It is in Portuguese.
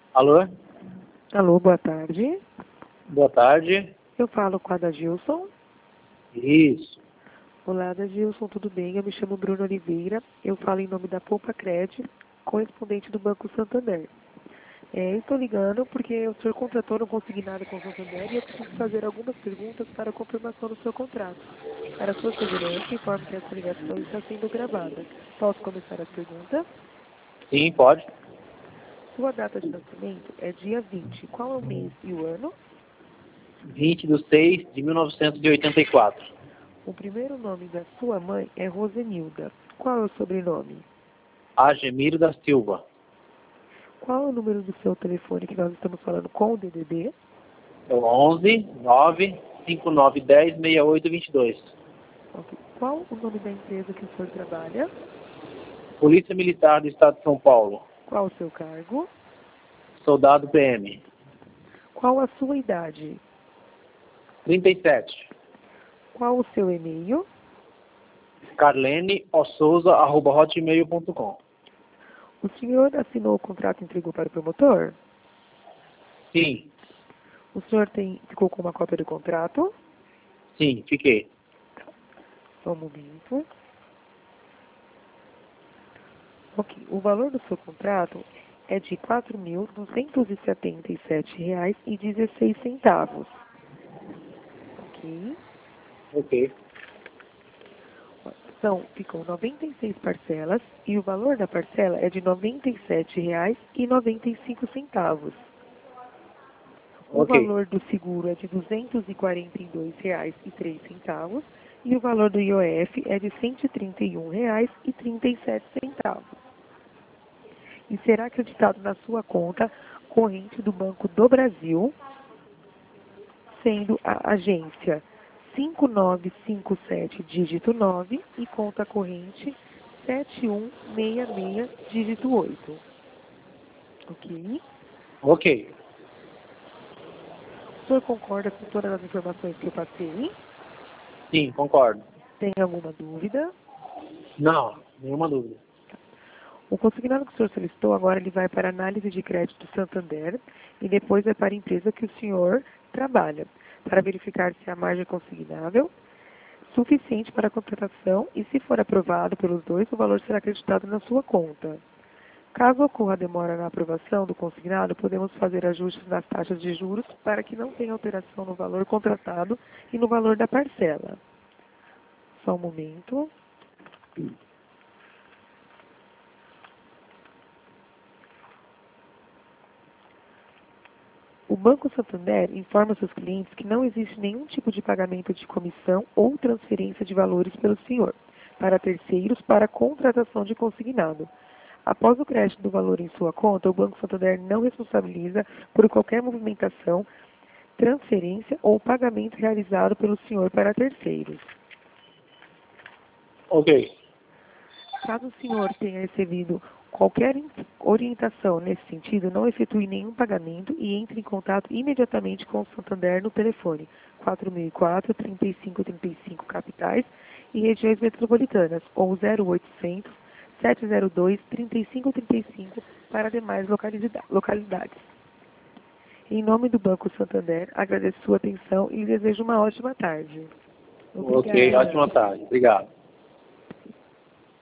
Alô? Alô, boa tarde. Boa tarde. Eu falo com a Adagilson. Isso. Olá, Adagilson, tudo bem? Eu me chamo Bruno Oliveira. Eu falo em nome da Poupa Cred, correspondente do Banco Santander. Estou ligando porque o senhor contratou no consignado com o Santander e eu preciso fazer algumas perguntas para a confirmação do seu contrato. Para sua segurança, informo que essa ligação está sendo gravada. Posso começar as perguntas? Sim, pode. Sua data de nascimento é dia 20. Qual é o mês e o ano? 20/6/1984. O primeiro nome da sua mãe é Rosenilda. Qual é o sobrenome? Agemiro da Silva. Qual é o número do seu telefone que nós estamos falando com o DDD? É o 11 9 5910 6822. Ok. Qual o nome da empresa que o senhor trabalha? Polícia Militar do Estado de São Paulo. Qual o seu cargo? Soldado PM. Qual a sua idade? 37. Qual o seu e-mail? carleneosouza@hotmail.com. O senhor assinou o contrato e entregou para o promotor? Sim, O senhor ficou com uma cópia do contrato? sim, fiquei. Só um momento. Ok. O valor do seu contrato é de R$ 4.277,16. Ok. Ok. Ficam 96 parcelas e o valor da parcela é de R$ 97,95. O Ok. valor do seguro é de R$ 242,03 e o valor do IOF é de R$ 131,37. E será acreditado na sua conta corrente do Banco do Brasil, sendo a agência 5957 dígito 9 e conta corrente 7166 dígito 8. Ok? Ok. O senhor concorda com todas as informações que eu passei? Sim, concordo. Tem alguma dúvida? Não, nenhuma dúvida. O consignado que o senhor solicitou agora ele vai para a análise de crédito do Santander e depois vai para a empresa que o senhor trabalha, para verificar se a margem é consignável, suficiente para a contratação e, se for aprovado pelos dois, o valor será acreditado na sua conta. Caso ocorra demora na aprovação do consignado, podemos fazer ajustes nas taxas de juros para que não tenha alteração no valor contratado e no valor da parcela. Só um momento. O Banco Santander informa seus clientes que não existe nenhum tipo de pagamento de comissão ou transferência de valores pelo senhor para terceiros para contratação de consignado. Após o crédito do valor em sua conta, o Banco Santander não responsabiliza por qualquer movimentação, transferência ou pagamento realizado pelo senhor para terceiros. Ok. Caso o senhor tenha recebido qualquer orientação nesse sentido, não efetue nenhum pagamento e entre em contato imediatamente com o Santander no telefone 4004-3535 capitais e regiões metropolitanas ou 0800 702 3535 para demais localidades. Em nome do Banco Santander, agradeço sua atenção e lhe desejo uma ótima tarde. Ok, Obrigada. ótima tarde. Obrigado.